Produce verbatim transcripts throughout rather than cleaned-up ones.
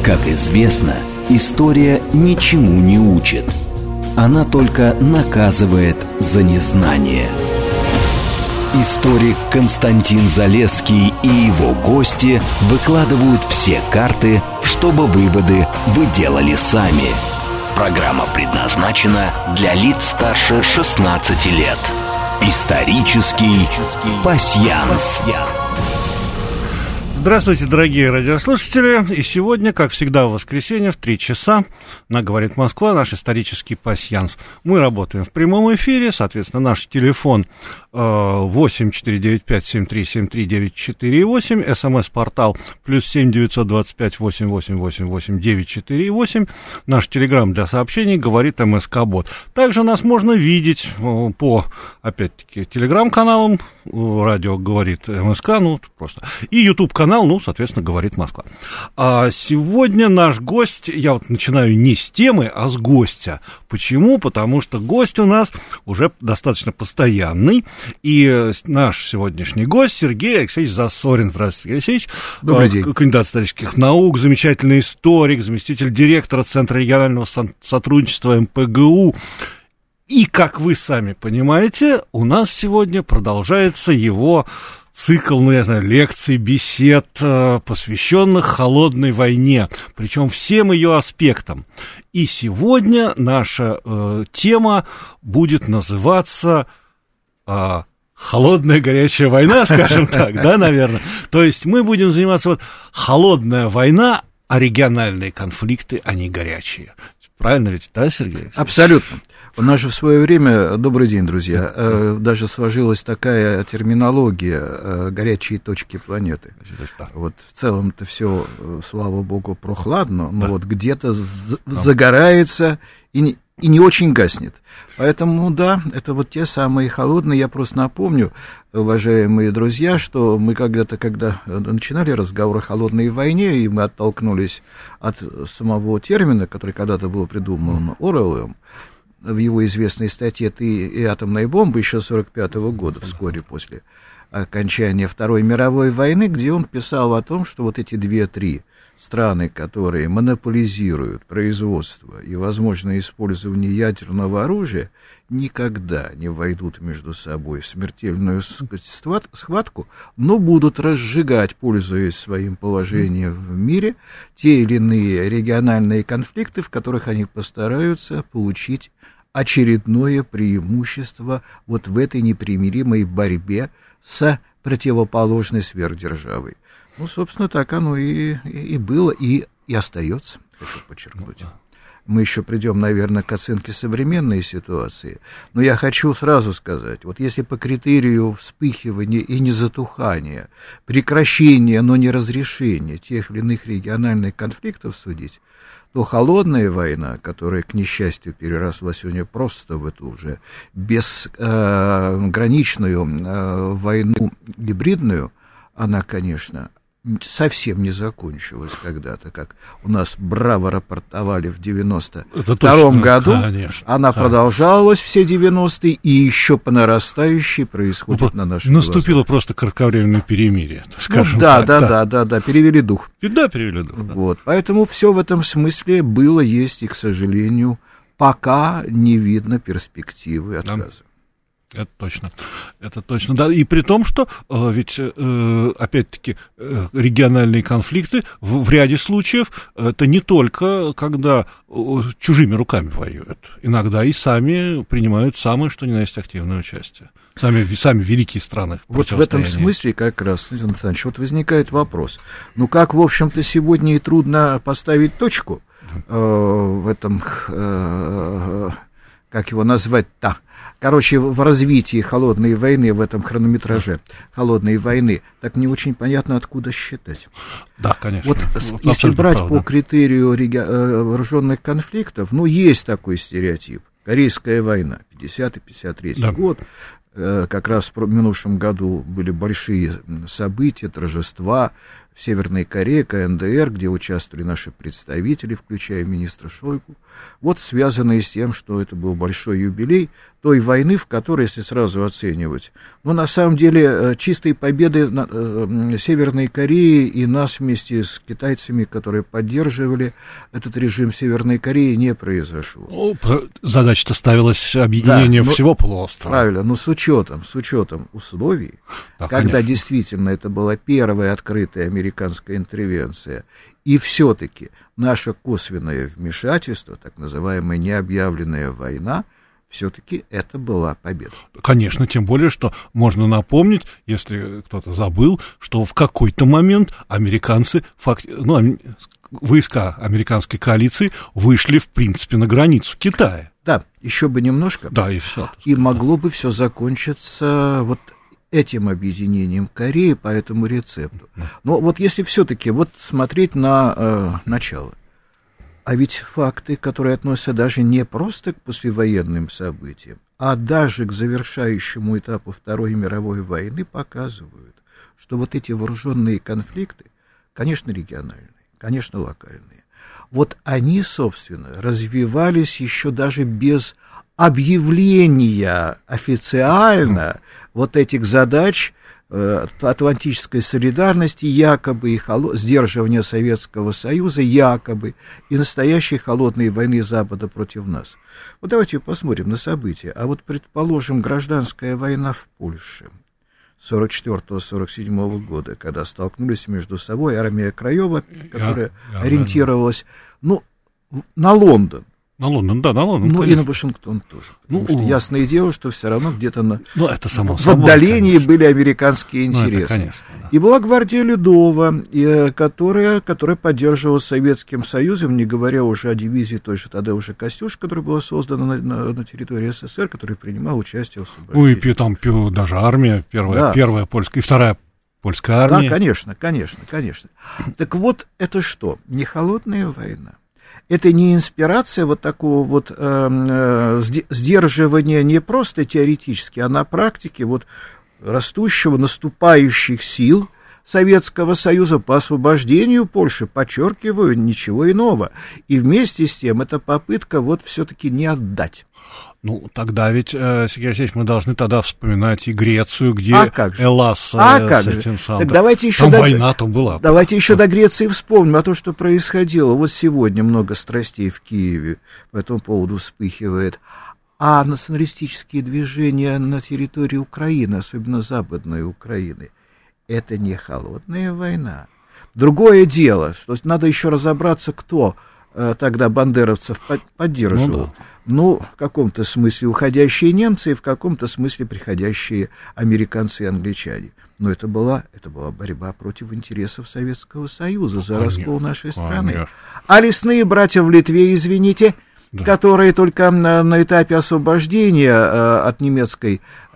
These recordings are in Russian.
Как известно, история ничему не учит. Она только наказывает за незнание. Историк Константин Залесский и его гости выкладывают все карты, чтобы выводы вы делали сами. Программа предназначена для лиц старше шестнадцати лет. Исторический пасьянс. Здравствуйте, дорогие радиослушатели. И сегодня, как всегда, в воскресенье в три часа на «Говорит Москва» наш исторический пасьянс. Мы работаем в прямом эфире, соответственно, наш телефон восемь четыре девять пять семь три семь три девять четыре восемь, смс-портал плюс семь девятьсот двадцать пять восемь восемь восемь восемь девять четыре восемь, наш телеграм для сообщений «Говорит МСК-бот». Также нас можно видеть по, опять-таки, телеграм-каналам, радио «Говорит МСК», ну, просто, и ютуб-канал, ну, соответственно, «Говорит Москва». А сегодня наш гость, я вот начинаю не с темы, а с гостя. Почему? Потому что гость у нас уже достаточно постоянный. И наш сегодняшний гость Сергей Алексеевич Засорин. Здравствуйте, Сергей Алексеевич. Добрый день. Кандидат исторических наук, замечательный историк, заместитель директора Центра регионального сотрудничества эм пэ гэ у. И, как вы сами понимаете, у нас сегодня продолжается его цикл, ну, я знаю, лекций, бесед, посвященных холодной войне, причем всем ее аспектам. И сегодня наша э, тема будет называться э, «Холодная горячая война», скажем так, да, наверное. То есть мы будем заниматься вот «Холодная война», а региональные конфликты, они горячие. Правильно ведь, да, Сергей? Абсолютно. У нас же в свое время, добрый день, друзья, э, даже сложилась такая терминология э, «горячие точки планеты». Вот в целом-то все, слава богу, прохладно, но да. вот где-то з- загорается и не, и не очень гаснет. Поэтому, да, это вот те самые холодные. Я просто напомню, уважаемые друзья, что мы когда-то, когда начинали разговор о холодной войне, и мы оттолкнулись от самого термина, который когда-то был придуман Оруэллом, в его известной статье «Ты и атомная бомба» еще сорок пятого года, вскоре после окончания Второй мировой войны, где он писал о том, что вот эти две-три страны, которые монополизируют производство и возможное использование ядерного оружия, никогда не войдут между собой в смертельную схватку, но будут разжигать, пользуясь своим положением в мире, те или иные региональные конфликты, в которых они постараются получить очередное преимущество вот в этой непримиримой борьбе с противоположной сверхдержавой. Ну, собственно, так оно и, и, и было, и, и остается, хочу подчеркнуть. Мы еще придем, наверное, к оценке современной ситуации, но я хочу сразу сказать, вот если по критерию вспыхивания и незатухания, прекращения, но не разрешения тех или иных региональных конфликтов судить, то холодная война, которая, к несчастью, переросла сегодня просто в эту уже безграничную э, э, войну гибридную, она, конечно, совсем не закончилась когда-то, как у нас браво рапортовали в девяносто втором году. Конечно, она да. продолжалась все девяностые, и еще по нарастающей происходит ну, на наших Наступило глазах. Просто кратковременное перемирие, скажем ну, да, так. Да, да, да, да, да, перевели дух. Да, перевели дух. Вот, да. Поэтому все в этом смысле было, есть, и, к сожалению, пока не видно перспективы отказа. Да. Это точно, это точно, да, и при том, что э, ведь, э, опять-таки, э, региональные конфликты в, в ряде случаев это не только когда э, чужими руками воюют, иногда и сами принимают самое, что ни на есть, активное участие, сами, сами великие страны. Вот в этом смысле как раз, Александр Александрович, вот возникает вопрос, ну как, в общем-то, сегодня и трудно поставить точку э, в этом, э, как его назвать-то, Короче, в развитии холодной войны, в этом хронометраже холодной войны, так не очень понятно, откуда считать. Да, конечно. Вот Абсолютно если брать правда. По критерию реги... вооруженных конфликтов, ну, есть такой стереотип. Корейская война, пятидесятый — пятьдесят третий да. год. Как раз в минувшем году были большие события, торжества в Северной Корее, ка эн дэ эр, где участвовали наши представители, включая министра Шойгу. Вот связанные с тем, что это был большой юбилей, той войны, в которой, если сразу оценивать, ну, на самом деле, чистой победы Северной Кореи и нас вместе с китайцами, которые поддерживали этот режим Северной Кореи, не произошло. Ну, задача-то ставилась объединение да, всего полуострова. Правильно, но с учетом, с учетом условий, да, когда конечно. Действительно это была первая открытая американская интервенция, и все-таки наше косвенное вмешательство, так называемая необъявленная война, все-таки это была победа. Конечно, тем более, что можно напомнить, если кто-то забыл, что в какой-то момент американцы, факт... ну, войска американской коалиции вышли, в принципе, на границу Китая. Да, еще бы немножко. Да, и все. И могло бы все закончиться вот этим объединением Кореи по этому рецепту. Но вот если все-таки вот смотреть на э, начало, а ведь факты, которые относятся даже не просто к послевоенным событиям, а даже к завершающему этапу Второй мировой войны, показывают, что вот эти вооруженные конфликты, конечно, региональные, конечно, локальные, вот они, собственно, развивались еще даже без объявления официально вот этих задач э, атлантической солидарности, якобы и холо... сдерживания Советского Союза, якобы, и настоящей холодной войны Запада против нас. Вот давайте посмотрим на события. А вот, предположим, гражданская война в Польше сорок четвёртого — сорок седьмого года, когда столкнулись между собой армия Краева, которая я, я, ориентировалась, ну, на Лондон. На Лондон, да, на Лондон. Ну, конечно. и на Вашингтон тоже. Потому ну, что ясное дело, что все равно где-то на... ну, это само в собой, отдалении конечно. Были американские интересы. Ну, это, конечно, да. И была гвардия Людова, которая, которая поддерживала Советским Союзом, не говоря уже о дивизии той же тогда уже Костюш, которая была создана на, на, на территории СССР, которая принимала участие в освобождении. Ну, и там даже армия, первая, да. первая польская, и вторая польская армия. Да, конечно, конечно, конечно. Так вот, это что? Не холодная война? Это не инспирация вот такого вот э, э, сдерживания не просто теоретически, а на практике вот растущего, наступающих сил Советского Союза по освобождению Польши, подчеркиваю, ничего иного. И вместе с тем это попытка вот все-таки не отдать. Ну, тогда ведь, э, Сергей Алексеевич, мы должны тогда вспоминать и Грецию, где а как же? Эллас а э, как с этим же? самым. Так давайте еще там до... война-то была. Давайте еще до Греции вспомним о том, что происходило. Вот сегодня много страстей в Киеве по этому поводу вспыхивает. А националистические движения на территории Украины, особенно Западной Украины, это не холодная война. Другое дело, что надо еще разобраться, кто э, тогда бандеровцев поддерживал. Ну, да. Ну, в каком-то смысле уходящие немцы и в каком-то смысле приходящие американцы и англичане. Но это была, это была борьба против интересов Советского Союза за конечно, раскол нашей страны. Конечно. А лесные братья в Литве, извините, да. которые только на, на этапе освобождения э, от немецкой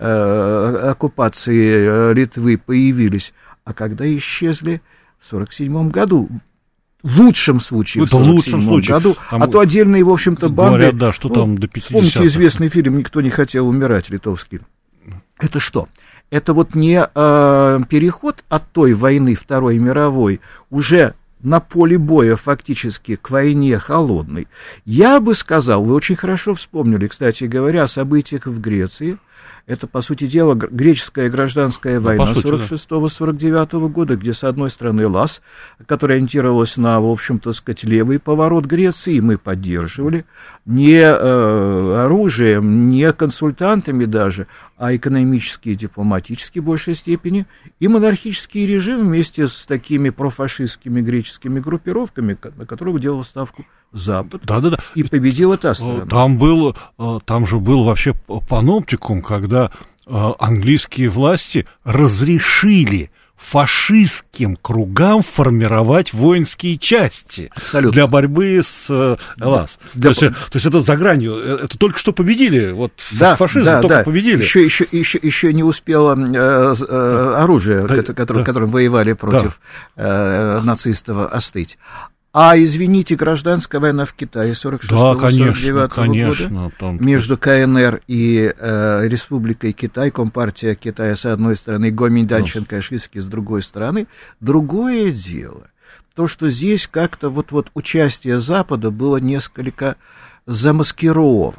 э, оккупации э, Литвы появились, а когда исчезли в сорок седьмом году. В лучшем случае, это в сорок седьмом году, там, а то отдельные, в общем-то, банды... Говорят, да, что ну, там до пятидесятых. Помните известный фильм «Никто не хотел умирать», литовский? Это что? Это вот не э, переход от той войны Второй мировой уже на поле боя фактически к войне холодной. Я бы сказал, вы очень хорошо вспомнили, кстати говоря, о событиях в Греции. Это, по сути дела, греческая гражданская война ну, сорок шестого — сорок девятого года, где, с одной стороны, ЛАС, которая ориентировалась на, в общем-то, сказать, левый поворот Греции, и мы поддерживали, не э, оружием, не консультантами даже, а экономически и дипломатически в большей степени, и монархический режим вместе с такими профашистскими греческими группировками, на которых делал ставку Запад, да, да, да. и победила та страна. Там, был, там же был вообще паноптикум, когда английские власти разрешили фашистским кругам формировать воинские части Абсолютно. Для борьбы с э, ЛАС. Для... То, есть, то есть это за гранью, это только что победили, вот да, фашизм да, только да. победили. Еще, еще, еще, еще не успело э, э, оружие, да, которым, да. которым воевали против да. э, нацистов, остыть. А, извините, гражданская война в Китае сорок шестого — сорок девятого года там... между КНР и э, Республикой Китай, Компартия Китая с одной стороны, Гоминьдан Чанкайши с другой стороны. Другое дело, то, что здесь как-то вот, вот участие Запада было несколько замаскировано.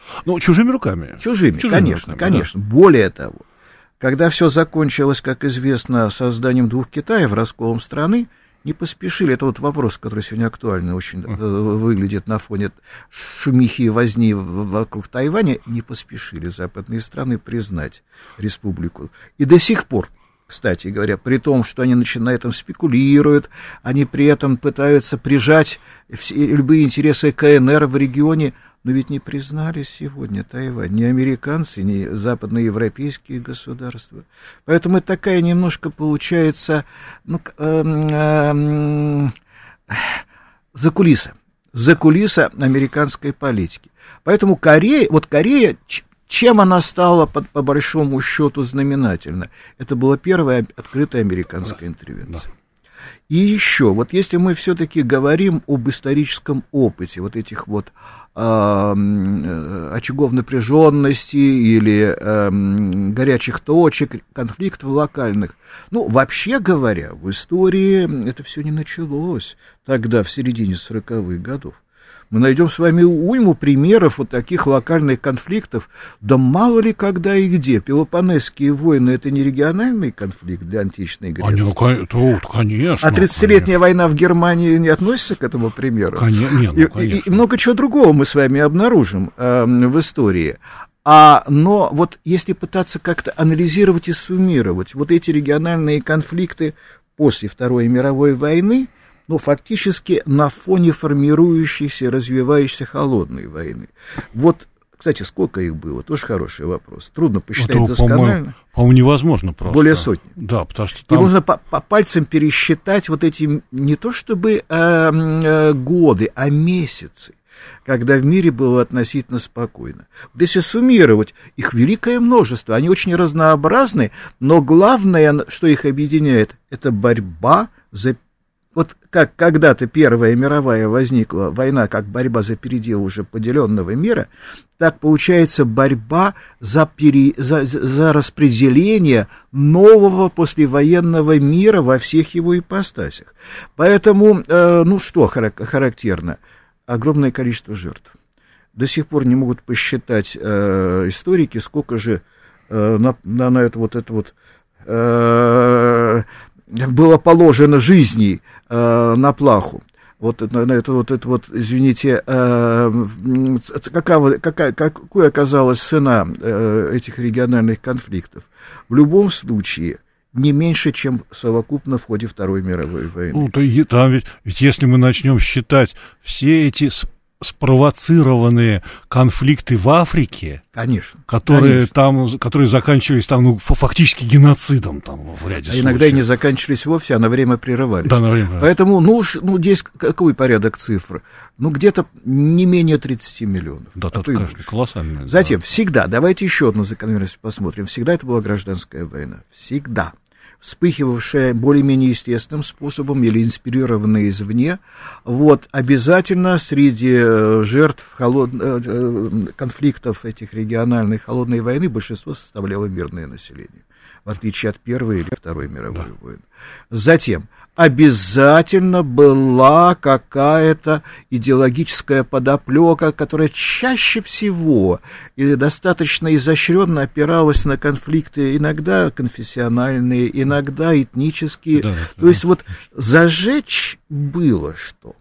Ну, чужими руками. Чужими, чужими конечно, руками, конечно. Да. Более того, когда все закончилось, как известно, созданием двух Китаев, расколом страны, не поспешили. Это вот вопрос, который сегодня актуально очень uh. выглядит на фоне шумихи и возни вокруг Тайваня. Не поспешили западные страны признать республику. И до сих пор, кстати говоря, при том, что они на этом спекулируют, они при этом пытаются прижать все, любые интересы КНР в регионе, но ведь не признали сегодня Тайвань ни американцы, ни западноевропейские государства. Поэтому это такая немножко получается ну, э, э, закулиса, закулиса американской политики. Поэтому Корея, вот Корея, чем она стала по, по большому счету знаменательна? Это была первая открытая американская интервенция. Да. И еще, вот если мы все-таки говорим об историческом опыте вот этих вот э, очагов напряженности или э, горячих точек, конфликтов локальных, ну, вообще говоря, в истории это все не началось тогда, в середине сороковых годов. Мы найдем с вами уйму примеров вот таких локальных конфликтов, да мало ли когда и где. Пелопоннесские войны — это не региональный конфликт для античной Греции? Они, ну, то, конечно. А тридцатилетняя война в Германии не относится к этому примеру? Конечно, нет, ну, конечно. И, и много чего другого мы с вами обнаружим э, в истории. А, но вот если пытаться как-то анализировать и суммировать вот эти региональные конфликты после Второй мировой войны, ну, фактически на фоне формирующейся и развивающейся холодной войны. Вот, кстати, сколько их было? Тоже хороший вопрос. Трудно посчитать это, досконально. По-моему, по-моему, невозможно просто. Более сотни. Да, потому что там... И можно по, по пальцам пересчитать вот эти не то чтобы э, э, годы, а месяцы, когда в мире было относительно спокойно. Вот если суммировать, их великое множество, они очень разнообразны, но главное, что их объединяет, это борьба за... Вот как когда-то Первая мировая возникла война, как борьба за передел уже поделенного мира, так получается борьба за, пере, за, за распределение нового послевоенного мира во всех его ипостасях. Поэтому, э, ну что характерно? Огромное количество жертв. До сих пор не могут посчитать э, историки, сколько же э, на, на, на это вот это вот... Э, было положено жизней э, на плаху. Вот на это вот, это вот извините, э, какова, какая, какой оказалась цена э, этих региональных конфликтов? В любом случае, не меньше, чем совокупно в ходе Второй мировой войны. Ну, то, там ведь, ведь если мы начнем считать все эти спровоцированные конфликты в Африке, конечно, которые, конечно. Там, которые заканчивались там, ну, фактически геноцидом там, в ряде а случаев. Иногда и не заканчивались вовсе, а на время прерывались. Да, на время. Поэтому, ну, ну, здесь какой порядок цифр? Ну, где-то не менее тридцать миллионов. Да, а это, конечно, колоссально. Затем, да. всегда, давайте еще одну закономерность посмотрим, всегда это была гражданская война. Всегда. Вспыхивавшая более-менее естественным способом или инспирированная извне, вот, обязательно среди жертв холод... конфликтов этих региональных холодной войны большинство составляло мирное население, в отличие от Первой или Второй мировой да. войны. Затем обязательно была какая-то идеологическая подоплека, которая чаще всего или достаточно изощренно опиралась на конфликты, иногда конфессиональные, иногда этнические. Да, То да. есть вот зажечь было что.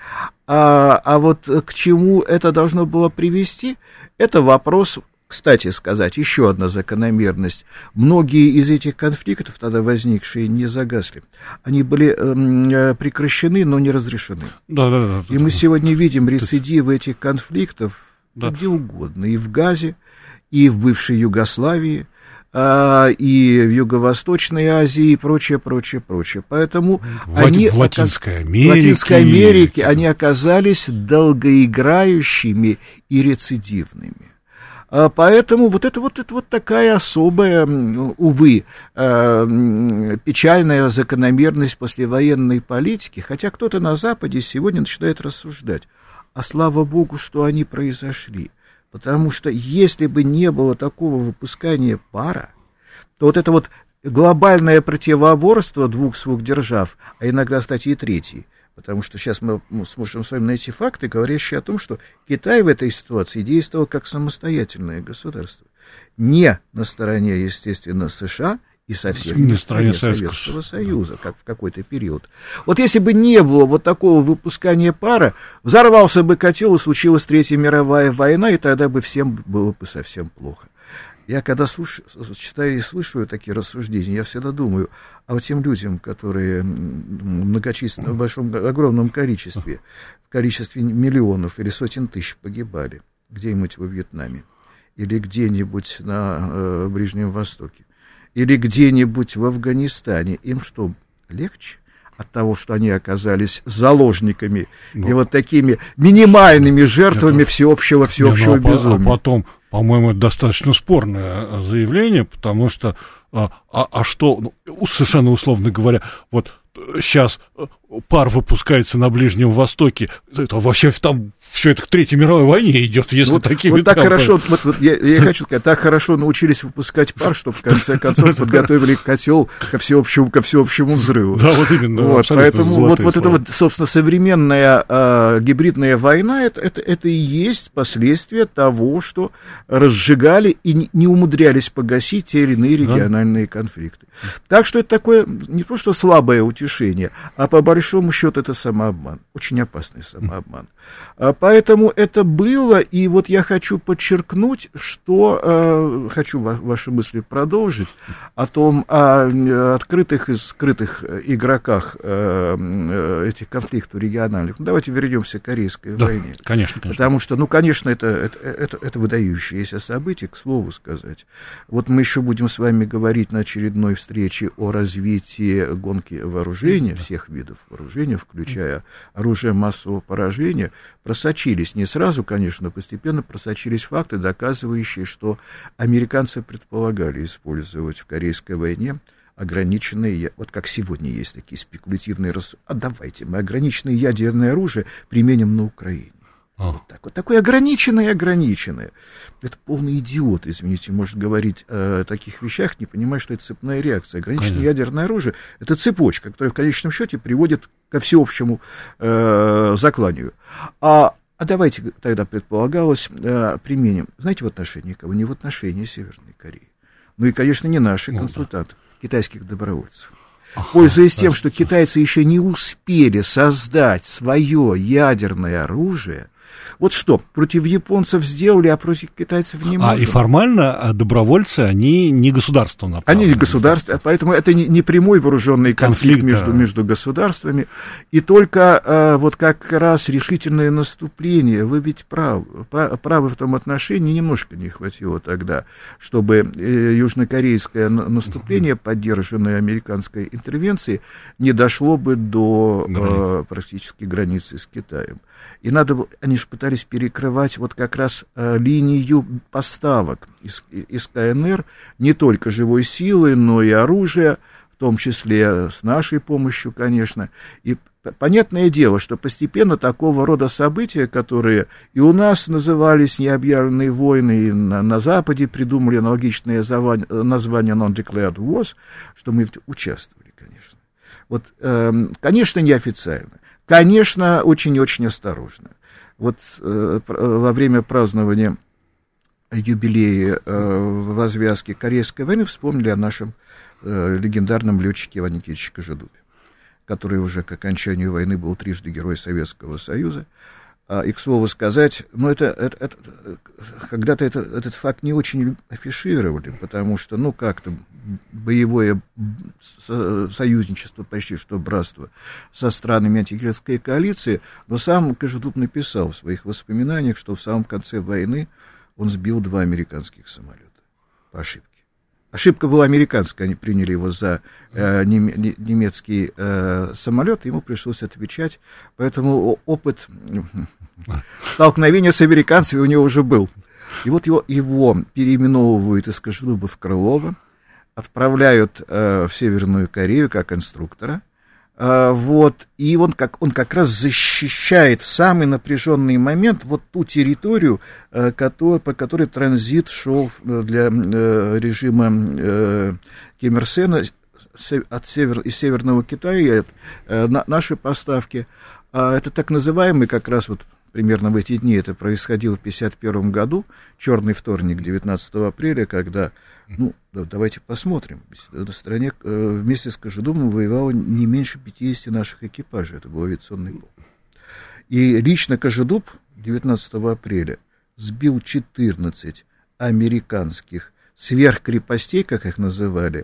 А, а вот к чему это должно было привести, это вопрос. Кстати сказать, еще одна закономерность. Многие из этих конфликтов, тогда возникшие, не загасли. Они были э, прекращены, но не разрешены. Да, да, да, и да, мы да. сегодня видим рецидивы этих конфликтов да. где угодно. И в Газе, и в бывшей Югославии, э, и в Юго-Восточной Азии, и прочее, прочее, прочее. Поэтому в, они... В Латинской Америке. В Латинской Америке они оказались долгоиграющими и рецидивными. Поэтому вот это вот, это вот такая особая, увы, печальная закономерность послевоенной политики, хотя кто-то на Западе сегодня начинает рассуждать, а слава богу, что они произошли, потому что если бы не было такого выпускания пара, то вот это вот глобальное противоборство двух сверхдержав, а иногда, кстати, и третьей, Потому что сейчас мы сможем с вами найти факты, говорящие о том, что Китай в этой ситуации действовал как самостоятельное государство. Не на стороне, естественно, США и совсем не на стороне Советского Союза, как в какой-то период. Вот если бы не было вот такого выпускания пара, взорвался бы котел, и случилась Третья мировая война, и тогда бы всем было бы совсем плохо. Я когда слушаю, читаю и слышу такие рассуждения, я всегда думаю, а вот тем людям, которые многочисленно, в большом, огромном количестве, в количестве миллионов или сотен тысяч погибали где-нибудь во Вьетнаме, или где-нибудь на э, Ближнем Востоке, или где-нибудь в Афганистане, им что, легче от того, что они оказались заложниками ну, и вот такими минимальными жертвами это, всеобщего, всеобщего не, ну, безумия? А потом, по-моему, это достаточно спорное заявление, потому что, а, а, а что, ну, совершенно условно говоря, вот сейчас пар выпускается на Ближнем Востоке, это вообще там все это к Третьей мировой войне идет, если вот, такими вот так темпами. хорошо, вот, вот я, я хочу сказать, так хорошо научились выпускать пар, что в конце концов подготовили котел ко всеобщему, ко всеобщему взрыву. Да, вот именно. Вот, поэтому вот, вот эта вот, собственно, современная э, гибридная война, это, это, это и есть последствия того, что разжигали и не, не умудрялись погасить те или иные региональные да. конфликты. Так что это такое не просто слабое утешение, а по большому счету это самообман, очень опасный самообман. Поэтому это было, и вот я хочу подчеркнуть, что, э, хочу ва- ваши мысли продолжить, о том, о открытых и скрытых игроках э, этих конфликтов региональных. Ну, давайте вернемся к Корейской да, войне. Конечно, конечно. Потому что, ну, конечно, это, это, это, это выдающееся событие, к слову сказать. Вот мы еще будем с вами говорить на очередной встрече о развитии гонки вооружения, да. всех видов вооружения, включая оружие массового поражения. Просочились, не сразу, конечно, но постепенно просочились факты, доказывающие, что американцы предполагали использовать в Корейской войне ограниченные, вот как сегодня есть такие спекулятивные рассуждения, а давайте мы ограниченное ядерное оружие применим на Украине. А. Вот так вот, такое ограниченное, ограниченное. Это полный идиот, извините, может говорить о таких вещах, не понимая, что это цепная реакция. Ограниченное Конечно. ядерное оружие — это цепочка, которая в конечном счете приводит ко всеобщему э, закланию. А, а давайте тогда предполагалось э, применим, знаете, в отношении кого? Не в отношении Северной Кореи. Ну и, конечно, не наших ну, консультантов, да. китайских добровольцев. Ага, Пользуясь да, тем, что китайцы еще не успели создать свое ядерное оружие, вот что, против японцев сделали, а против китайцев не можем. А и формально добровольцы, они не государство. Они не государство, поэтому это не, не прямой вооруженный конфликт, конфликт между, между государствами. И только э, вот как раз решительное наступление, вы ведь правы, правы в том отношении, немножко не хватило тогда, чтобы э, южнокорейское наступление, поддержанное американской интервенцией, не дошло бы до э, практически границы с Китаем. И надо было, они же пытались перекрывать вот как раз э, линию поставок из, из КНР, не только живой силы, но и оружия, в том числе с нашей помощью, конечно. И понятное дело, что постепенно такого рода события, которые и у нас назывались необъявленные войны, и на, на Западе придумали аналогичное название non-declared wars, что мы участвовали, конечно. Вот, э, конечно, неофициально. Конечно, очень-очень осторожно. Вот э, во время празднования юбилея э, в развязке Корейской войны вспомнили о нашем э, легендарном летчике Иване Никитиче Кожедубе, который уже к окончанию войны был трижды Герой Советского Союза. А, и, к слову сказать, ну, это, это, это, когда-то это, этот факт не очень афишировали, потому что, ну, как-то боевое союзничество, почти что братство со странами антигитлеровской коалиции, но сам Кожедуб написал в своих воспоминаниях, что в самом конце войны он сбил два американских самолета по ошибке. Ошибка была американская, они приняли его за э, немецкий э, самолет, ему пришлось отвечать, поэтому опыт столкновения с американцами у него уже был. И вот его, его переименовывают из Кожедуба в Крылова, отправляют э, в Северную Корею как инструктора, э, вот, и он как, он как раз защищает в самый напряженный момент вот ту территорию, э, который, по которой транзит шел для э, режима э, Ким Ир Сена от север, из Северного Китая, э, наши поставки. А это так называемый, как раз вот примерно в эти дни это происходило в тысяча девятьсот пятьдесят первом году, черный вторник, девятнадцатого апреля, когда, ну, да, давайте посмотрим, в стране э, вместе с Кожедубом воевало не меньше пятидесяти наших экипажей, это был авиационный полк. И лично Кожедуб девятнадцатого апреля сбил четырнадцать американских сверхкрепостей, как их называли,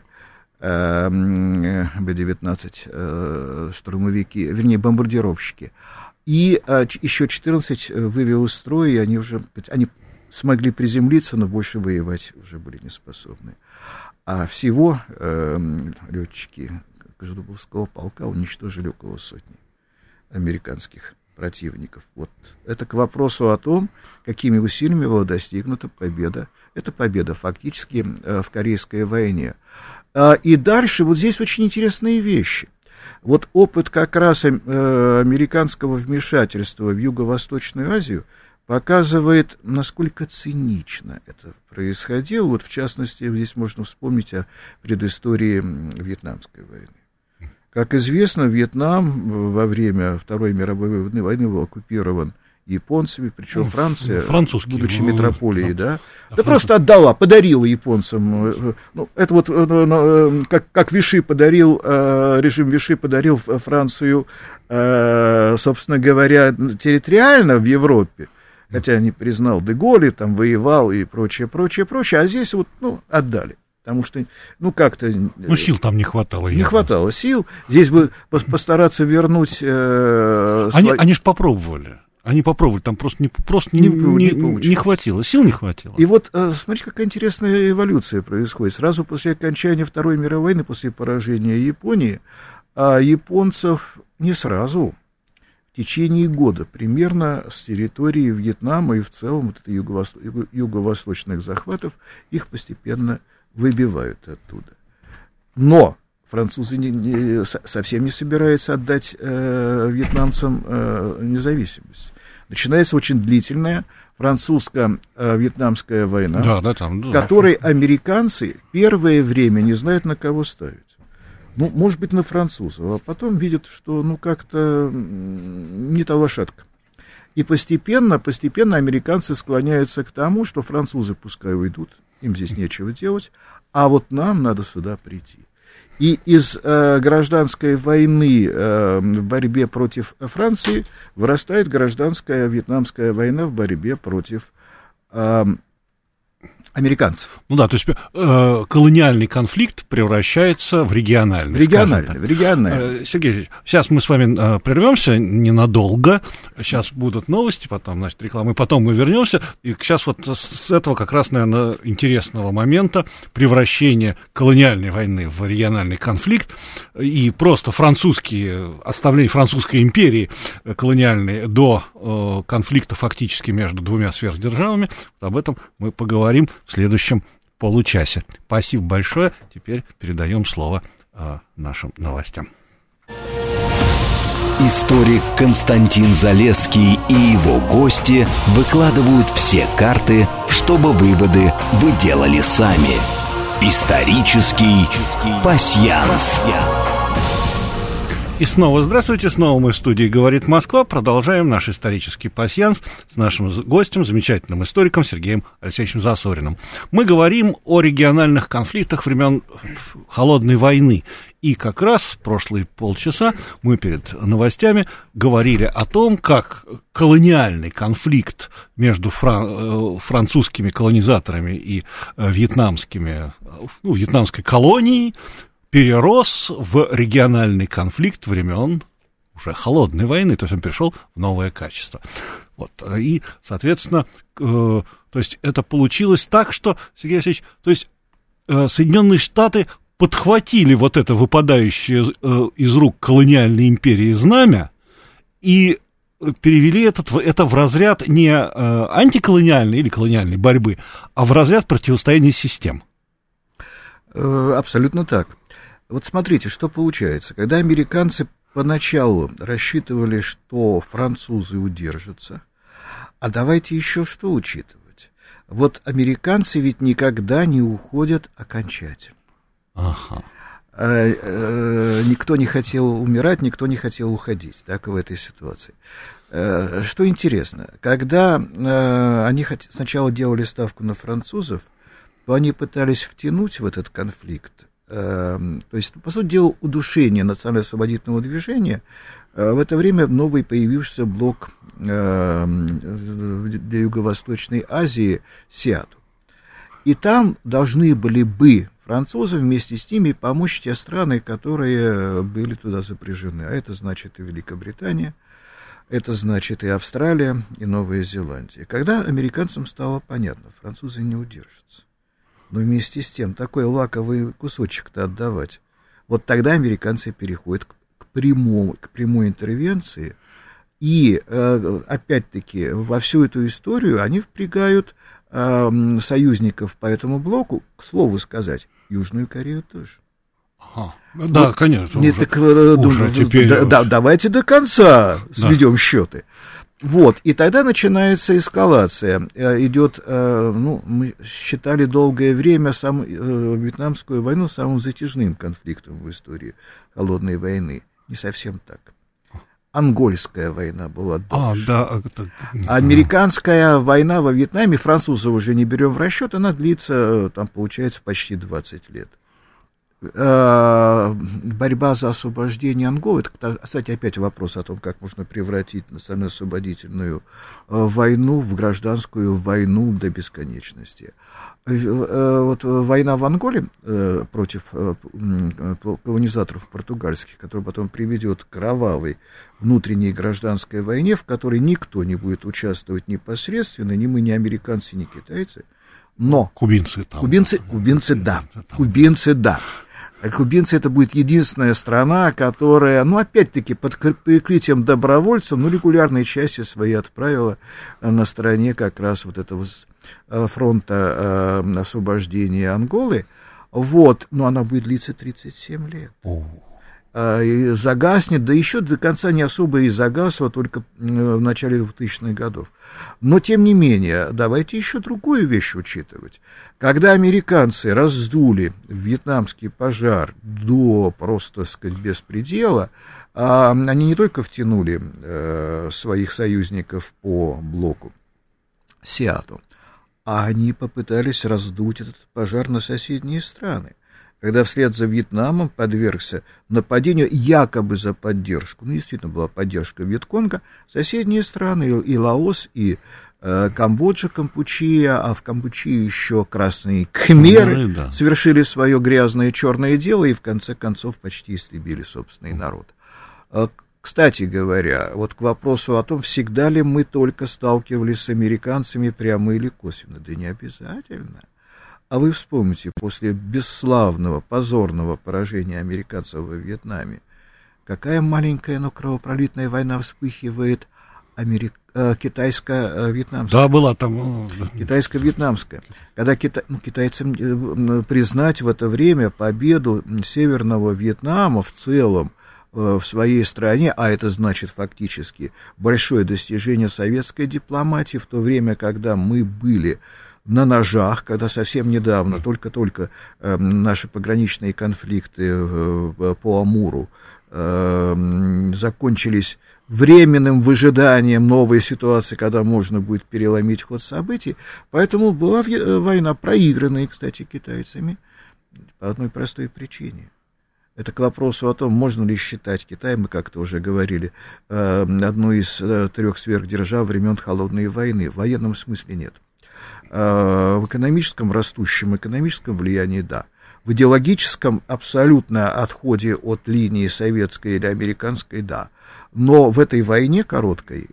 Бэ девятнадцать, штурмовики, вернее, бомбардировщики, и еще четырнадцать вывел из строя, и они уже они смогли приземлиться, но больше воевать уже были не способны. А всего летчики Кожедубовского полка уничтожили около сотни американских противников. Вот это к вопросу о том, какими усилиями была достигнута победа. Это победа фактически в Корейской войне. И дальше вот здесь очень интересные вещи. Вот опыт как раз американского вмешательства в Юго-Восточную Азию показывает, насколько цинично это происходило. Вот в частности, здесь можно вспомнить о предыстории Вьетнамской войны. Как известно, Вьетнам во время Второй мировой войны был оккупирован японцами, причем Франция, будучи метрополией, да, да, да просто отдала, подарила японцам. Ну, это вот как, как Виши подарил, режим Виши подарил Францию, собственно говоря, территориально в Европе, хотя не признал Де-Голля, там воевал и прочее, прочее, прочее, а здесь вот, ну, отдали. Потому что, ну, как-то... Ну, сил там не хватало. Не хватало сил. Здесь бы постараться вернуть... Э, они слав... они же попробовали. Они попробовали. Там просто не, просто не, не, не, не хватило. Сил не хватило. И вот, э, смотрите, какая интересная эволюция происходит. Сразу после окончания Второй мировой войны, после поражения Японии, а японцев не сразу, в течение года, примерно с территории Вьетнама и в целом вот это юго-восто... юго-восточных захватов, их постепенно выбивают оттуда. Но французы не, не, совсем не собираются отдать э, вьетнамцам э, независимость. Начинается очень длительная французско-вьетнамская война, да, да, там, да. в которой американцы первое время не знают, на кого ставить. Ну, может быть, на французов, а потом видят, что, ну, как-то не та лошадка. И постепенно, постепенно американцы склоняются к тому, что французы пускай уйдут, им здесь нечего делать, а вот нам надо сюда прийти. И из э, гражданской войны э, в борьбе против Франции вырастает гражданская вьетнамская война в борьбе против э, американцев. Ну да, то есть э, колониальный конфликт превращается в региональный. В региональный, в региональный. Э, Сергей, сейчас мы с вами э, прервемся ненадолго. Сейчас будут новости, потом, значит, реклама, и потом мы вернемся. И сейчас вот с этого как раз, наверное, интересного момента превращения колониальной войны в региональный конфликт и просто французские, оставление французской империи колониальной до э, конфликта фактически между двумя сверхдержавами. Вот об этом мы поговорим в следующем получасе. Спасибо большое. Теперь передаем слово э, нашим новостям. Историк Константин Залесский и его гости выкладывают все карты, чтобы выводы вы делали сами. Исторический пасьянс. И снова здравствуйте, снова мы в студии «Говорит Москва». Продолжаем наш исторический пасьянс с нашим гостем, замечательным историком Сергеем Алексеевичем Засориным. Мы говорим о региональных конфликтах времен Холодной войны. И как раз прошлые полчаса мы перед новостями говорили о том, как колониальный конфликт между фран- французскими колонизаторами и вьетнамскими, ну, вьетнамской колонией перерос в региональный конфликт времен уже Холодной войны, то есть он перешел в новое качество. Вот. И, соответственно, э, то есть это получилось так, что, Сергей Алексеевич, то есть э, Соединенные Штаты подхватили вот это выпадающее э, из рук колониальной империи знамя и перевели этот, это в разряд не э, антиколониальной или колониальной борьбы, а в разряд противостояния систем. Абсолютно так. Вот смотрите, что получается. Когда американцы поначалу рассчитывали, что французы удержатся, а давайте еще что учитывать. Вот американцы ведь никогда не уходят окончательно. Ага. Никто не хотел умирать, никто не хотел уходить, так, в этой ситуации. Что интересно, когда они сначала делали ставку на французов, то они пытались втянуть в этот конфликт, то есть, по сути дела, удушение национально-освободительного движения, в это время новый появившийся блок для Юго-Восточной Азии СИАТу. И там должны были бы французы вместе с ними помочь те страны, которые были туда запряжены. А это значит и Великобритания, это значит и Австралия, и Новая Зеландия. Когда американцам стало понятно, французы не удержатся, но вместе с тем такой лаковый кусочек-то отдавать, вот тогда американцы переходят к, к, прямому, к прямой интервенции, и, э, опять-таки, во всю эту историю они впрягают э, союзников по этому блоку, к слову сказать, Южную Корею тоже. Ага. Да, вот, конечно. Не, уже, так, уже теперь да, да, давайте до конца да. сведем счеты. Вот, и тогда начинается эскалация. Идет, ну, мы считали долгое время сам, Вьетнамскую войну самым затяжным конфликтом в истории холодной войны. Не совсем так. Ангольская война была дольше. А, да, это... Американская война во Вьетнаме, французов уже не берем в расчет, она длится, там, получается, почти двадцать лет. Борьба за освобождение Анголы, это, кстати, опять вопрос о том, как можно превратить национально-освободительную войну в гражданскую войну до бесконечности. Вот война в Анголе против колонизаторов португальских, которая потом приведет к кровавой внутренней гражданской войне, в которой никто не будет участвовать непосредственно, ни мы, ни американцы, ни китайцы, но... Кубинцы там. Кубинцы, кубинцы, да. Кубинцы, да. Кубинцы — это будет единственная страна, которая, ну, опять-таки, под прикрытием добровольцев, ну, регулярные части свои отправила на стороне как раз вот этого фронта э, освобождения Анголы. Вот, но она будет длиться тридцать семь лет. И загаснет, да еще до конца не особо и загасла, только в начале двухтысячных годов. Но, тем не менее, давайте еще другую вещь учитывать. Когда американцы раздули вьетнамский пожар до просто, так сказать, беспредела, они не только втянули своих союзников по блоку СИАТу, а они попытались раздуть этот пожар на соседние страны. Когда вслед за Вьетнамом подвергся нападению якобы за поддержку, ну, действительно была поддержка Вьетконга, соседние страны, и Лаос, и э, Камбоджа, Кампучия, а в Кампучии еще красные кхмеры да. совершили свое грязное черное дело и в конце концов почти истребили собственный народ. Кстати говоря, вот к вопросу о том, всегда ли мы только сталкивались с американцами прямо или косвенно, да не обязательно. А вы вспомните, после бесславного, позорного поражения американцев во Вьетнаме, какая маленькая, но кровопролитная война вспыхивает Америк... китайско-вьетнамская. Да, была там. Китайско-вьетнамская. Когда кита... ну, китайцам признать в это время победу Северного Вьетнама в целом в своей стране, а это значит фактически большое достижение советской дипломатии в то время, когда мы были на ножах, когда совсем недавно, только-только э, наши пограничные конфликты э, по Амуру э, закончились временным выжиданием новой ситуации, когда можно будет переломить ход событий. Поэтому была война проигранная, кстати, китайцами по одной простой причине. Это к вопросу о том, можно ли считать Китай, мы как-то уже говорили, э, одной из э, трех сверхдержав времен Холодной войны. В военном смысле нет. В экономическом, растущем экономическом влиянии, да. В идеологическом абсолютно отходе от линии советской или американской, да. Но в этой войне короткой,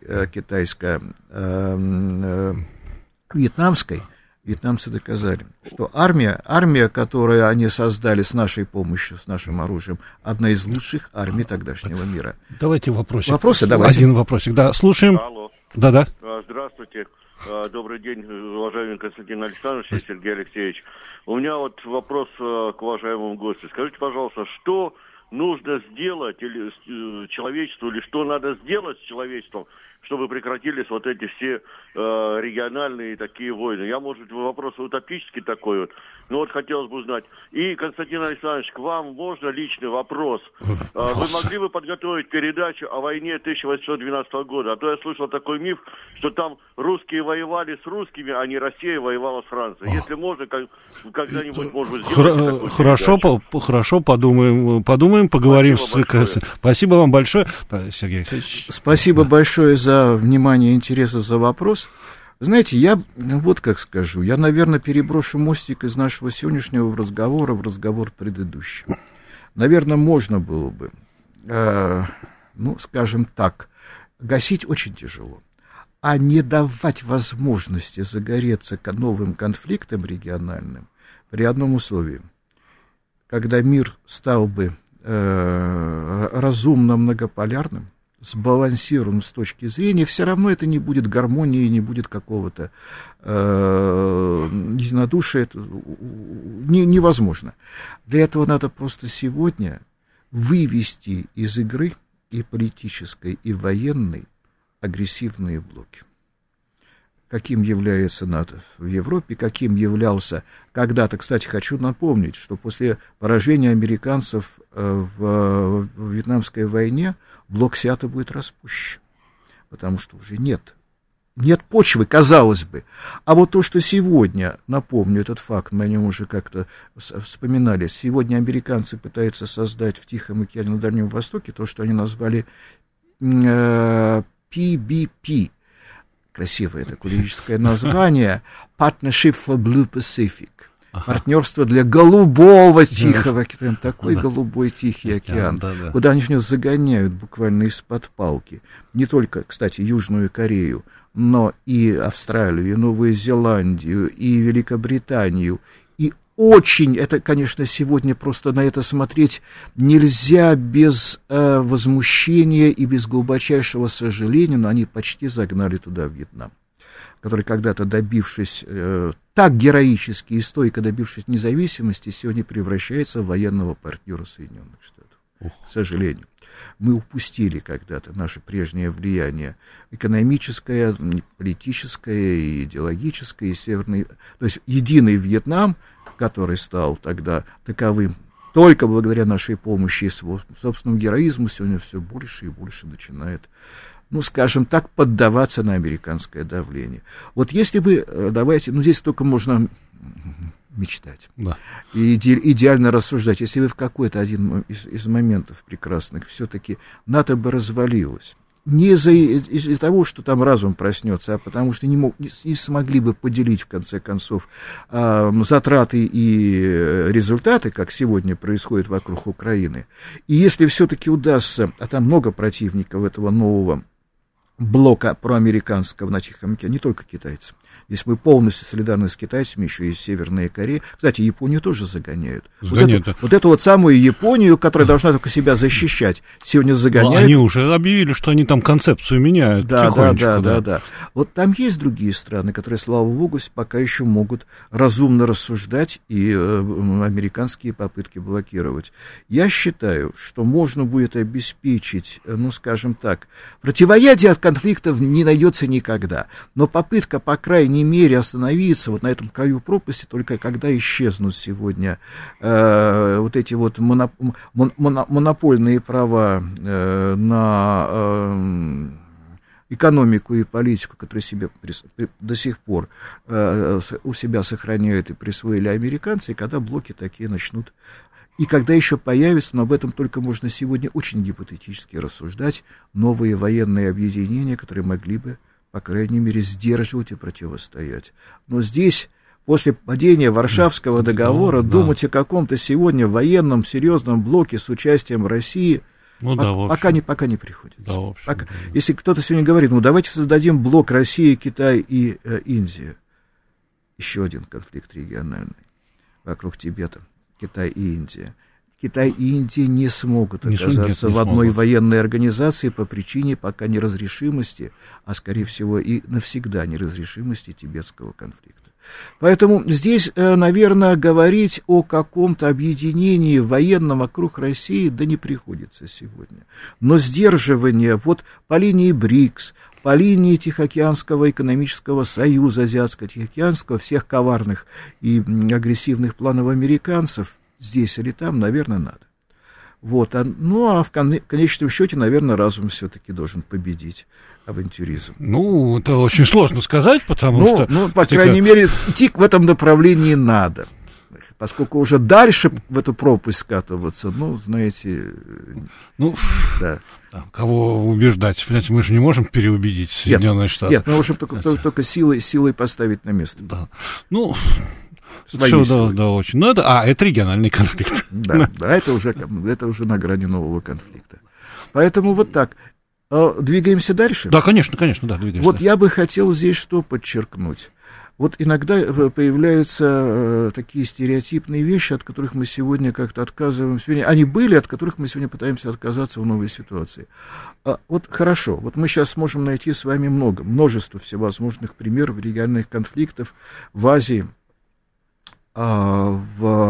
китайско-вьетнамской, вьетнамцы доказали, что армия, армия, которую они создали с нашей помощью, с нашим оружием, одна из лучших армий тогдашнего мира. Давайте вопросик. Вопросы, давайте. Один вопросик, да, слушаем. Алло. Да-да. Здравствуйте. Добрый день, уважаемый Константин Александрович и Сергей Алексеевич. У меня вот вопрос к уважаемому гостю. Скажите, пожалуйста, что нужно сделать или э, человечеству, или что надо сделать с человечеством, чтобы прекратились вот эти все э, региональные такие войны. Я, может, вопрос утопический такой вот, но вот хотелось бы узнать. И, Константин Александрович, к вам можно личный вопрос? Э, вы могли бы подготовить передачу о войне тысяча восемьсот двенадцатого года? А то я слышал такой миф, что там русские воевали с русскими, а не Россия воевала с Францией. Если можно, как, когда-нибудь, может быть, сделать такую Хорошо, по, хорошо, подумаем, подумаем, поговорим. Спасибо, с... Спасибо вам большое, Сергей Алексеевич. Спасибо большое за за внимание и интерес, за вопрос. Знаете, я вот как скажу, я, наверное, переброшу мостик из нашего сегодняшнего разговора в разговор предыдущий. Наверное, можно было бы, э, ну, скажем так, гасить очень тяжело, а не давать возможности загореться новым конфликтам региональным при одном условии. Когда мир стал бы э, разумно многополярным, сбалансирован с точки зрения, все равно это не будет гармонии, не будет какого-то э, единодушия, это не, невозможно. Для этого надо просто сегодня вывести из игры и политической, и военной агрессивные блоки. Каким является НАТО в Европе, каким являлся когда-то. Кстати, хочу напомнить, что после поражения американцев в, в Вьетнамской войне блок Сиата будет распущен, потому что уже нет, нет почвы, казалось бы. А вот то, что сегодня, напомню этот факт, мы о нем уже как-то вспоминали, сегодня американцы пытаются создать в Тихом океане на Дальнем Востоке то, что они назвали э, пи би пи. Красивое такое лирическое название, Partnership for Blue Pacific, ага. Партнерство для голубого Тихого океана, прям такой да. голубой Тихий океан, да, да. Куда они в него загоняют буквально из-под палки. Не только, кстати, Южную Корею, но и Австралию, и Новую Зеландию, и Великобританию, и очень, это, конечно, сегодня просто на это смотреть нельзя без э, возмущения и без глубочайшего сожаления, но они почти загнали туда Вьетнам, который когда-то, добившись, э, так героически и стойко добившись независимости, сегодня превращается в военного партнера Соединенных Штатов. Ух. К сожалению. Мы упустили когда-то наше прежнее влияние экономическое, политическое, и идеологическое, и северный, то есть единый Вьетнам, который стал тогда таковым только благодаря нашей помощи и собственному героизму, сегодня все больше и больше начинает, ну, скажем так, поддаваться на американское давление. Вот если бы, давайте, ну, здесь только можно мечтать да. и иде, идеально рассуждать, если бы в какой-то один из, из моментов прекрасных все-таки НАТО бы развалилось, не из-за, из-за того, что там разум проснется, а потому что не, мог, не, не смогли бы поделить, в конце концов, э, затраты и результаты, как сегодня происходит вокруг Украины. И если все-таки удастся, а там много противников этого нового блока проамериканского на Тихом океане, не только китайцы. Здесь мы полностью солидарны с китайцами, еще и Северная Корея. Кстати, Японию тоже загоняют. загоняют. Вот, эту, вот эту вот самую Японию, которая должна только себя защищать, сегодня загоняют. Но они уже объявили, что они там концепцию меняют. Да, да, да, да, да, да. Вот там есть другие страны, которые, слава богу, пока еще могут разумно рассуждать и э, американские попытки блокировать. Я считаю, что можно будет обеспечить, ну, скажем так, противоядие от конфликтов не найдется никогда. Но попытка, по крайней мере, остановиться вот на этом краю пропасти, только когда исчезнут сегодня э, вот эти вот моноп, мон, моно, монопольные права э, на э, экономику и политику, которые себе при, при, до сих пор э, у себя сохраняют и присвоили американцы, и когда блоки такие начнут. И когда еще появятся, но об этом только можно сегодня очень гипотетически рассуждать, новые военные объединения, которые могли бы, по крайней мере, сдерживать и противостоять. Но здесь, после падения Варшавского договора, да, думать да. о каком-то сегодня военном серьезном блоке с участием России ну, по- да, пока, не, пока не приходится. Да, общем, пока. Да, да. Если кто-то сегодня говорит, ну давайте создадим блок Россия, Китай и э, Индия. Еще один конфликт региональный вокруг Тибета. Китай и Индия. Китай и Индия не смогут не оказаться нет, не в одной смогут. военной организации по причине пока неразрешимости, а, скорее всего, и навсегда неразрешимости тибетского конфликта. Поэтому здесь, наверное, говорить о каком-то объединении военном вокруг России, да не приходится сегодня. Но сдерживание вот по линии БРИКС, по линии Тихоокеанского экономического союза, Азиатско-Тихоокеанского, всех коварных и агрессивных планов американцев, здесь или там, наверное, надо. Вот, а, ну, а в кон- конечном счете, наверное, разум все-таки должен победить авантюризм. Ну, это очень сложно сказать, потому ну, что... Ну, по крайней это... мере, идти в этом направлении надо. Поскольку уже дальше в эту пропасть скатываться, ну, знаете... Ну, да. Кого убеждать? Понимаете, мы же не можем переубедить Соединенные нет, Штаты. Нет, мы можем только, только, только силой, силой поставить на место. Да. Ну... Все, да, да, очень. Ну, это, а, это региональный конфликт. Да, да, это уже, это уже на грани нового конфликта. Поэтому вот так. Двигаемся дальше? Да, конечно, конечно, да, двигаемся. Вот дальше. Я бы хотел здесь что подчеркнуть. Вот иногда появляются такие стереотипные вещи, от которых мы сегодня как-то отказываемся. Они были, от которых мы сегодня пытаемся отказаться в новой ситуации. Вот хорошо, вот мы сейчас сможем найти с вами много, множество всевозможных примеров региональных конфликтов в Азии, В,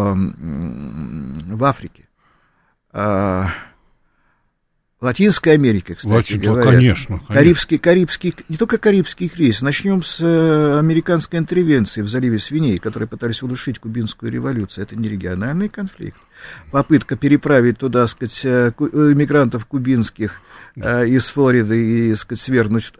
в Африке, в Латинской Америке, кстати Латин, говоря. Да, конечно, конечно. Карибский, Карибский, не только Карибский кризис. Начнем с американской интервенции в заливе Свиней, которые пытались удушить кубинскую революцию. Это не региональный конфликт. Попытка переправить туда, так сказать, иммигрантов кубинских да. из Флориды и, так сказать, свергнуть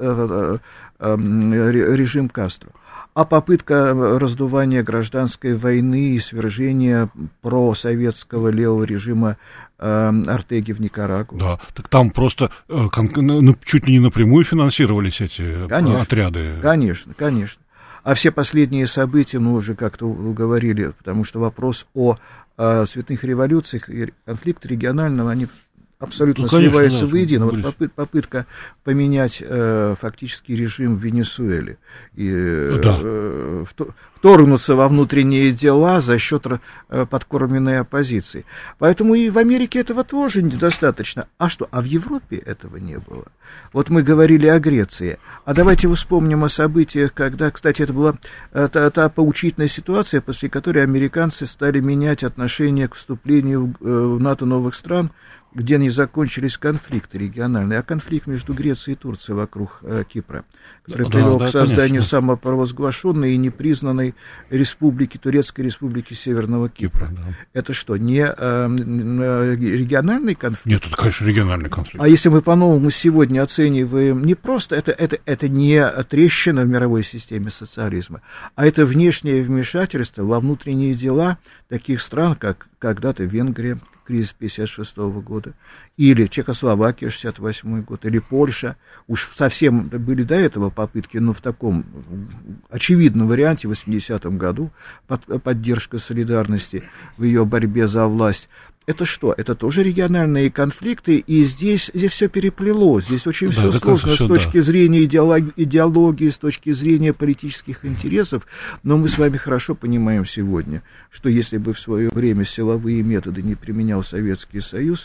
режим Кастро. А попытка раздувания гражданской войны и свержения просоветского левого режима э, Ортеги в Никарагуа. Да, так там просто э, кон- чуть ли не напрямую финансировались эти конечно, отряды. Конечно, конечно. А все последние события, мы уже как-то говорили, потому что вопрос о, о цветных революциях и конфликт регионального, они... абсолютно ну, сливается да, воедино. Вот попыт, попытка поменять э, фактически режим в Венесуэле и да. э, вторгнуться во внутренние дела за счет э, подкормленной оппозиции. Поэтому и в Америке этого тоже недостаточно. А что? А в Европе этого не было. Вот мы говорили о Греции. А давайте вспомним о событиях, когда, кстати, это была э, та, та поучительная ситуация, после которой американцы стали менять отношение к вступлению в, э, в НАТО новых стран, где они закончились конфликты региональные, а конфликт между Грецией и Турцией вокруг э, Кипра, который да, привел да, к созданию конечно. самопровозглашенной и непризнанной республики, Турецкой республики Северного Кипра. Кипра да. Это что, не э, региональный конфликт? Нет, это, конечно, региональный конфликт. А если мы по-новому сегодня оцениваем, не просто, это, это, это не трещина в мировой системе социализма, а это внешнее вмешательство во внутренние дела таких стран, как когда-то Венгрия, кризис пятьдесят шестого года, или Чехословакия, шестьдесят восьмой год, или Польша. Уж совсем были до этого попытки, но в таком очевидном варианте в восьмидесятом году под, поддержка солидарности в ее борьбе за власть. Это что? Это тоже региональные конфликты, и здесь, здесь все переплелось, здесь очень да, все сложно все, с точки да. зрения идеологии, идеологии, с точки зрения политических интересов, но мы с вами хорошо понимаем сегодня, что если бы в свое время силовые методы не применял Советский Союз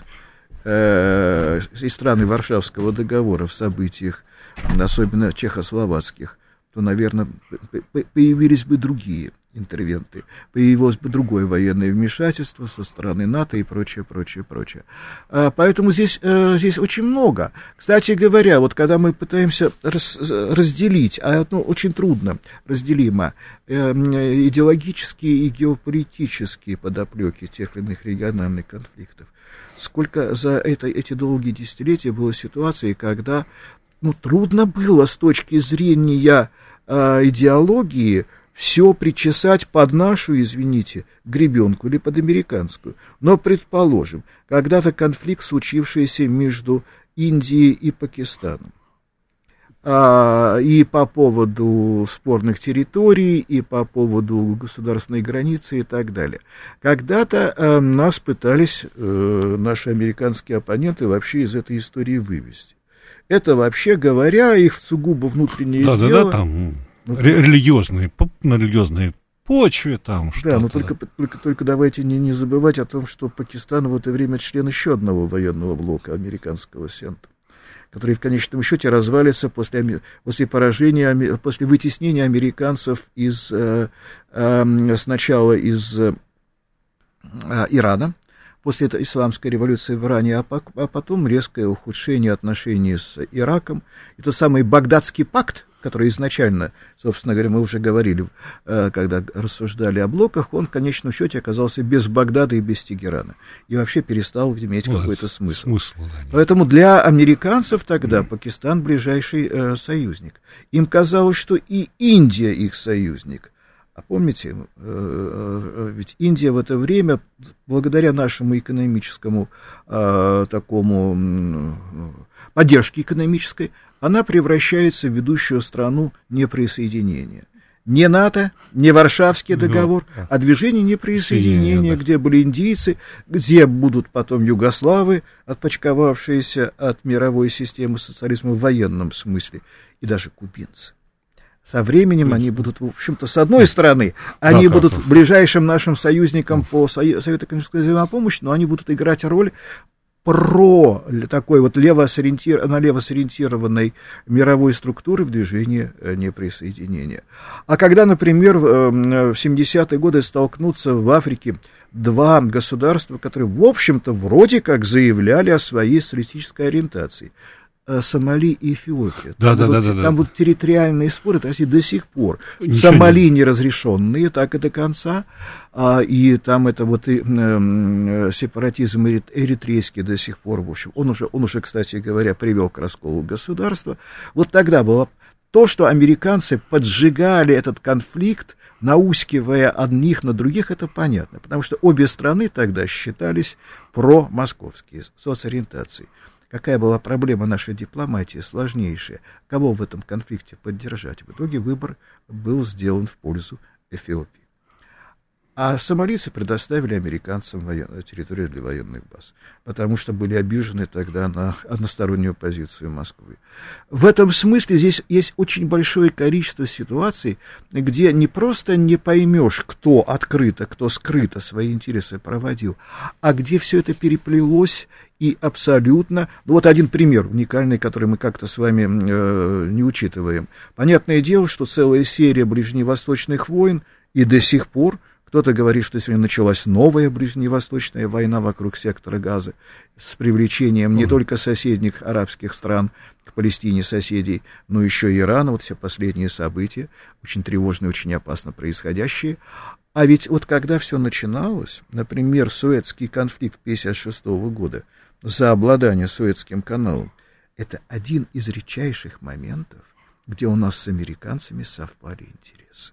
э, и страны Варшавского договора в событиях, особенно чехословацких, то, наверное, появились бы другие интервенты, появилось бы другое военное вмешательство со стороны НАТО и прочее, прочее, прочее. Поэтому здесь, здесь очень много. Кстати говоря, вот когда мы пытаемся раз, разделить, а ну, очень трудно разделимо, идеологические и геополитические подоплеки тех или иных региональных конфликтов, сколько за это, эти долгие десятилетия было ситуаций, когда ну, трудно было с точки зрения идеологии все причесать под нашу, извините, гребенку или под американскую. Но, предположим, когда-то конфликт, случившийся между Индией и Пакистаном, а, и по поводу спорных территорий, и по поводу государственной границы и так далее. Когда-то а, нас пытались, а, наши американские оппоненты, вообще из этой истории вывести. Это, вообще говоря, их сугубо внутреннее да, дело... Да, да, там... религиозные, на религиозной почве там что-то. Да, но только, только, только давайте не, не забывать о том, что Пакистан в это время член еще одного военного блока, американского СЕНТа, который в конечном счете развалится после, после поражения, после вытеснения американцев из, сначала из Ирана, после этой исламской революции в Иране, а потом резкое ухудшение отношений с Ираком. И тот самый Багдадский пакт, который изначально, собственно говоря, мы уже говорили, когда рассуждали о блоках, он в конечном счете оказался без Багдада и без Тегерана. И вообще перестал иметь ну, какой-то смысл. смысл да, Поэтому для американцев тогда mm. Пакистан ближайший э, союзник. Им казалось, что и Индия их союзник. А помните, ведь Индия в это время, благодаря нашему экономическому такому поддержке экономической, она превращается в ведущую страну неприсоединения. Не НАТО, не Варшавский договор, ну, а движение неприсоединения, да. где были индийцы, где будут потом югославы, отпочковавшиеся от мировой системы социализма в военном смысле, и даже кубинцы. Со временем они будут, в общем-то, с одной стороны, они да, будут как-то. ближайшим нашим союзником по Совету экономической взаимопомощи, но они будут играть роль про такой вот левосориентир... на левосориентированной мировой структуры в движении неприсоединения. А когда, например, в семидесятые годы столкнутся в Африке два государства, которые, в общем-то, вроде как заявляли о своей социалистической ориентации, Сомали и Эфиопия. Да, там да, будут, да, да, там да. будут территориальные споры, то есть до сих пор. Ничего Сомали не... неразрешенные, так и до конца. А, и там это вот и, э, сепаратизм эритрейский до сих пор, в общем, он уже, он уже, кстати говоря, привел к расколу государства. Вот тогда было то, что американцы поджигали этот конфликт, наускивая одних на других, это понятно, потому что обе страны тогда считались промосковские соцориентации. Какая была проблема нашей дипломатии, сложнейшая, кого в этом конфликте поддержать. В итоге выбор был сделан в пользу Эфиопии. А сомалийцы предоставили американцам военную территорию для военных баз, потому что были обижены тогда на одностороннюю позицию Москвы. В этом смысле здесь есть очень большое количество ситуаций, где не просто не поймешь, кто открыто, кто скрыто свои интересы проводил, а где все это переплелось и абсолютно... Ну, вот один пример уникальный, который мы как-то с вами э, не учитываем. Понятное дело, что целая серия ближневосточных войн и до сих пор кто-то говорит, что сегодня началась новая ближневосточная война вокруг сектора Газа с привлечением не только соседних арабских стран к Палестине соседей, но еще и Ирана. Вот все последние события, очень тревожные, очень опасно происходящие. А ведь вот когда все начиналось, например, Суэцкий конфликт тысяча девятьсот пятьдесят шестого года за обладание Суэцким каналом, это один из редчайших моментов, где у нас с американцами совпали интересы.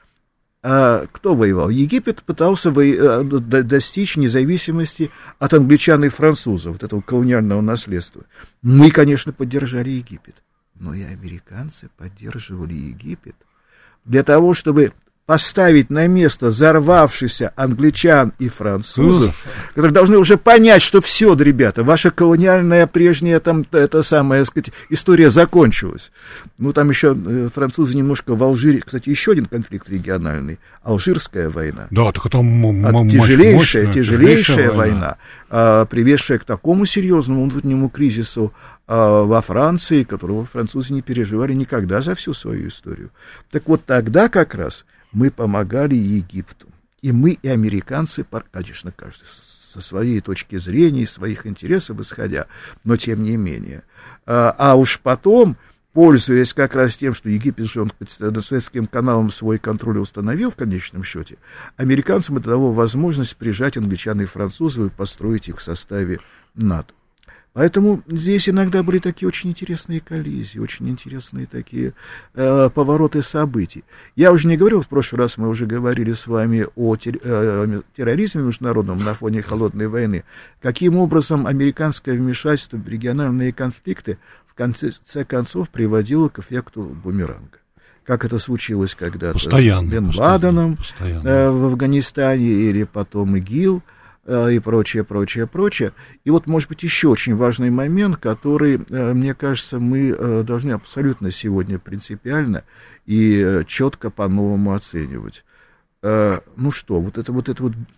А кто воевал? Египет пытался во... достичь независимости от англичан и французов, вот этого колониального наследства. Мы, конечно, поддержали Египет, но и американцы поддерживали Египет для того, чтобы поставить на место взорвавшихся англичан и французов, которые должны уже понять, что все, ребята, ваша колониальная прежняя там, эта самая, так сказать, история закончилась. Ну, там еще французы немножко в Алжире, кстати, еще один конфликт региональный, Алжирская война. Да, так это тяжелейшая, мощная, тяжелейшая война, война, приведшая к такому серьезному внутреннему кризису во Франции, которого французы не переживали никогда за всю свою историю. Так вот тогда как раз мы помогали Египту. И мы, и американцы, конечно, каждый со своей точки зрения, своих интересов исходя, но тем не менее. А, а уж потом, пользуясь как раз тем, что Египет же он над Суэцким каналом свой контроль установил в конечном счете, американцам это дало возможность прижать англичан и французов и построить их в составе НАТО. Поэтому здесь иногда были такие очень интересные коллизии, очень интересные такие э, повороты событий. Я уже не говорил, в прошлый раз мы уже говорили с вами о тер, э, терроризме международном на фоне холодной войны. Каким образом американское вмешательство в региональные конфликты в конце концов приводило к эффекту бумеранга. Как это случилось когда-то постоянно, с Бен Ладеном э, в Афганистане или потом ИГИЛ, и прочее, прочее, прочее. И вот, может быть, еще очень важный момент, который, мне кажется, мы должны абсолютно сегодня принципиально и четко по-новому оценивать. Ну что, вот это вот, это вот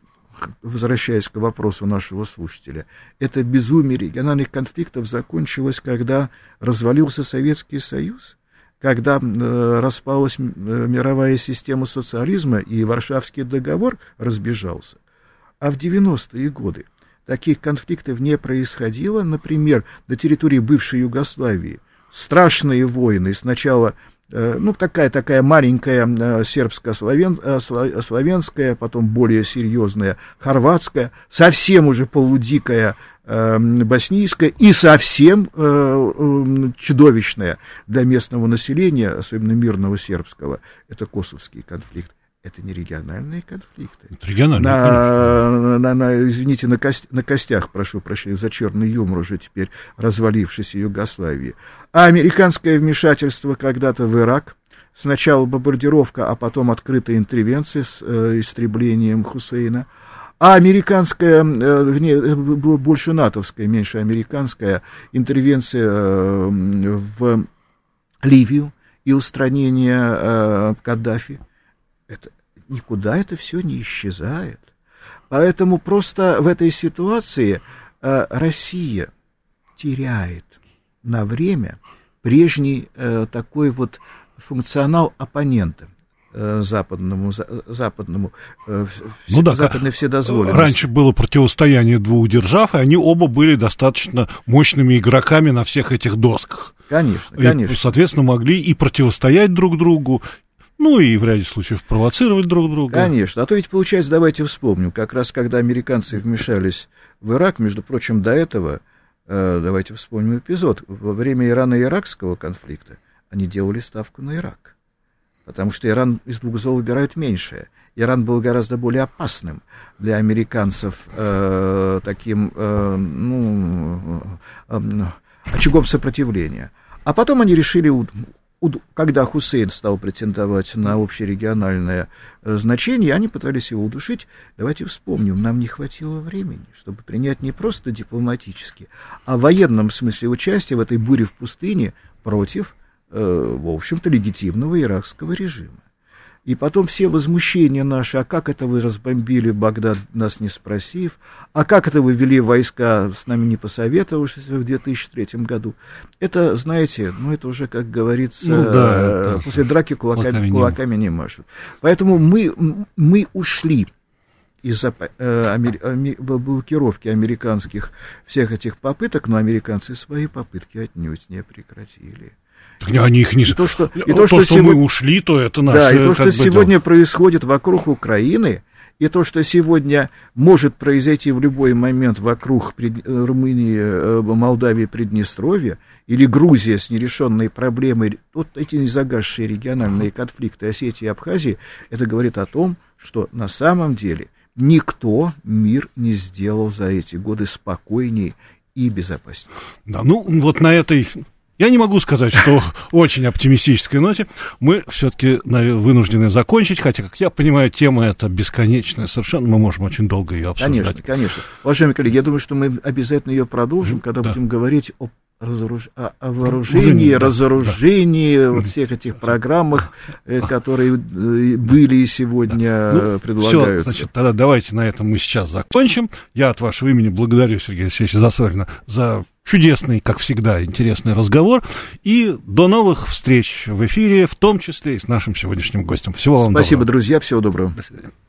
возвращаясь к вопросу нашего слушателя, это безумие региональных конфликтов закончилось, когда развалился Советский Союз, когда э, распалась мировая система социализма и Варшавский договор разбежался. А в девяностые годы таких конфликтов не происходило. Например, на территории бывшей Югославии страшные войны. Сначала э, ну, такая, такая маленькая э, сербско-славянская, потом более серьезная хорватская, совсем уже полудикая э, боснийская и совсем э, э, чудовищная для местного населения, особенно мирного сербского, это косовский конфликт. Это не региональные конфликты. Это региональные, на, конечно. На, на, извините, на, кость, на костях, прошу прощения, за черный юмор уже теперь развалившейся Югославии. А американское вмешательство когда-то в Ирак, сначала бомбардировка, а потом открытая интервенция с э, истреблением Хусейна. А американская, э, вне, больше натовская, меньше американская интервенция э, в Ливию и устранение э, Каддафи. Это, никуда это все не исчезает. Поэтому просто в этой ситуации э, Россия теряет на время прежний э, такой вот функционал оппонента э, западному, за, западному э, все, ну да, западной вседозволенности. Раньше было противостояние двух держав, и они оба были достаточно мощными игроками на всех этих досках. Конечно, конечно. И, соответственно, могли и противостоять друг другу, ну и в ряде случаев провоцировать друг друга. Конечно. А то ведь, получается, давайте вспомним, как раз когда американцы вмешались в Ирак, между прочим, до этого, э, давайте вспомним эпизод, во время Ирано-Иракского конфликта они делали ставку на Ирак, потому что Иран из двух зол выбирает меньшее. Иран был гораздо более опасным для американцев э, таким, э, ну, э, э, очагом сопротивления. А потом они решили... Когда Хусейн стал претендовать на общерегиональное значение, они пытались его удушить. Давайте вспомним, нам не хватило времени, чтобы принять не просто дипломатически, а в военном смысле участие в этой буре в пустыне против, э, в общем-то, легитимного иракского режима. И потом все возмущения наши, а как это вы разбомбили Багдад, нас не спросив, а как это вы ввели войска, с нами не посоветовавшись в две тысячи третьем году. Это, знаете, ну это уже, как говорится, ну, да, после драки кулаками, кулаками не машут. Поэтому мы, мы ушли из-за э, амер... блокировки американских всех этих попыток, но американцы свои попытки отнюдь не прекратили. Они их не... И то, что, и то, то, что, что сегодня... мы ушли, то это наше... Да, и то, что сегодня дел... происходит вокруг Украины, и то, что сегодня может произойти в любой момент вокруг Прид... Румынии, Молдавии, Приднестровья, или Грузия с нерешенной проблемой, вот эти незагасшие региональные конфликты Осетии и Абхазии, это говорит о том, что на самом деле никто мир не сделал за эти годы спокойнее и безопаснее. Да, ну вот на этой... Я не могу сказать, что очень оптимистической ноте мы все-таки вынуждены закончить, хотя, как я понимаю, тема эта бесконечная совершенно, мы можем очень долго ее обсуждать. Конечно, конечно. Уважаемые коллеги, я думаю, что мы обязательно ее продолжим, когда да. будем говорить о, разоруж... о вооружении, да, разоружении, да. вот всех этих программах, которые были и сегодня ну, предлагаются. Все, значит, тогда давайте на этом мы сейчас закончим. Я от вашего имени благодарю Сергея Алексеевича Засорина за чудесный, как всегда, интересный разговор. И до новых встреч в эфире, в том числе и с нашим сегодняшним гостем. Всего вам доброго. Спасибо, друзья, всего доброго. До свидания.